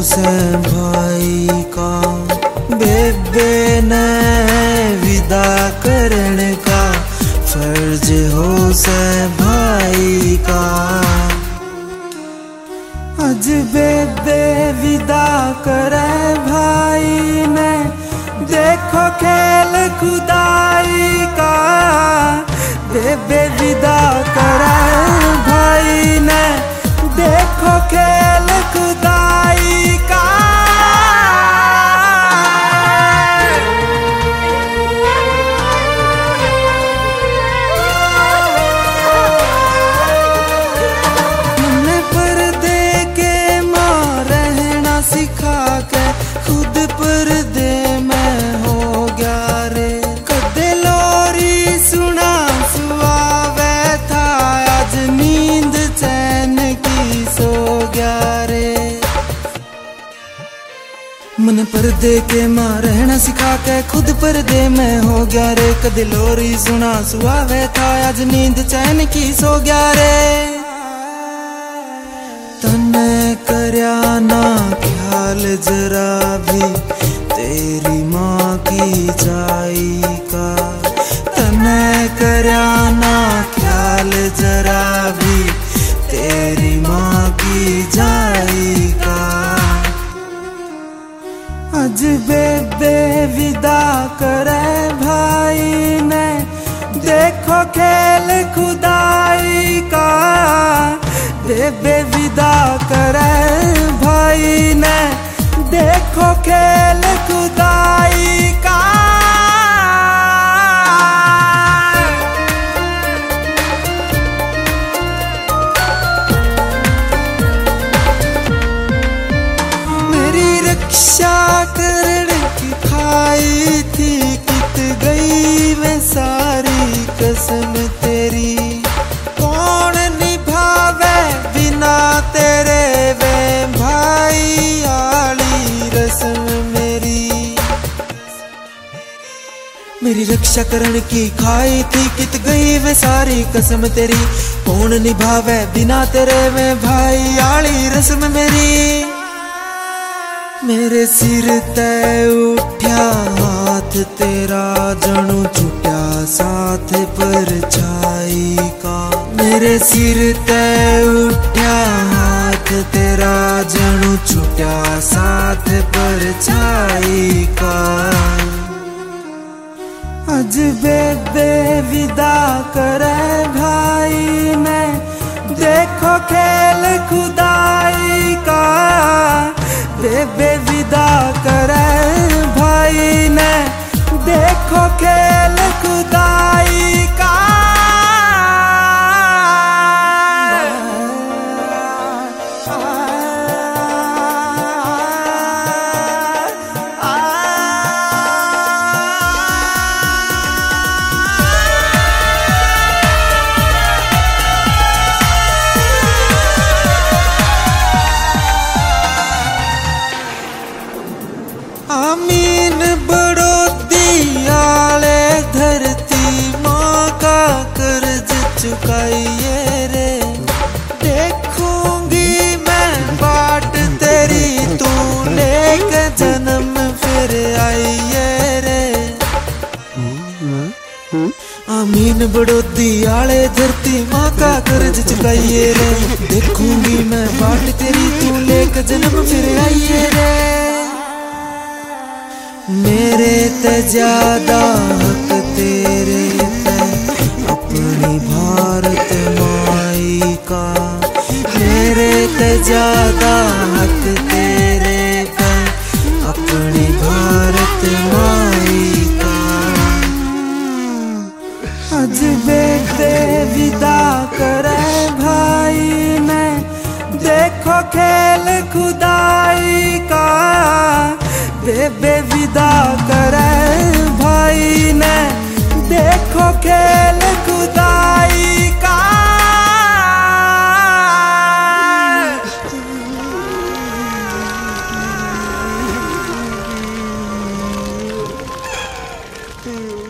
से भाई का, बेबे ने विदा करने का फर्ज हो से भाई का। आज बेबे विदा करे भाई ने, देखो खेल खुदाई का। बेबे विदा करे भाई ने, देखो खेल खुदाई का। हमने पर्दे के मां रहना सिखा के, खुद पर्दे में हो गया रे। कदे लोरी सुना सुआवे था, आज नींद चैन की सो गया रे। मन पर्दे के मां रहना सिखा के, खुद पर्दे में हो गया रे। कदे लोरी सुना सुआवे था, आज नींद चैन की सो गया रे। तने करया ना ख्याल जरा भी, तेरी माँ की जाई का। तने करया ना ख्याल जरा भी, तेरी माँ की जाई का। आज बेबे विदा करे भाई ने, देखो खेल खुदाई का। बेबे विदा करे भाई ने, देखो खेल खुदाई का। मेरी रक्षा करने की खाई थी, कित गई मैं सारी कसम तेरी। कौन निभावे बिना तेरे वे भाई आली रस्म मेरी। मेरी रक्षा करने की खाई थी, कित गई वे सारी कसम तेरी। कौन निभावे बिना तेरे वे भाई आली रस्म मेरी। मेरे सिर ते उठ्या हाथ तेरा, जणू छुट्या साथ परछाई का। मेरे सिर ते उठ्या हाथ तेरा, जणू छुट्या साथ परछाई का। आज बेबे विदा करे भाई ने, देखो खेल खुदाई का। बेबे विदा करे भाई ने, देखो खेल खुदाई का। आमीन बड़ो दियाले, धरती माँ का कर्ज चुकाइए रे। देखूंगी मैं बाट तेरी, तू लेके जन्म फिर आइए रे। आमीन बड़ो दियाले, धरती माँ का कर्ज चुकाइए रे। देखूंगी मैं बाट तेरी, तू लेके जन्म फिर आइए रे। मेरे ते ज्यादा हक तेरे पे, अपनी भारत माई का। मेरे ते ज्यादा हक तेरे पे, अपनी भारत माई का। आज बेबे विदा करे भाई ने, देखो खेल खुदाई का। बेबे विदा करे भाई ने, देखो खेल खुदाई का। Hmm.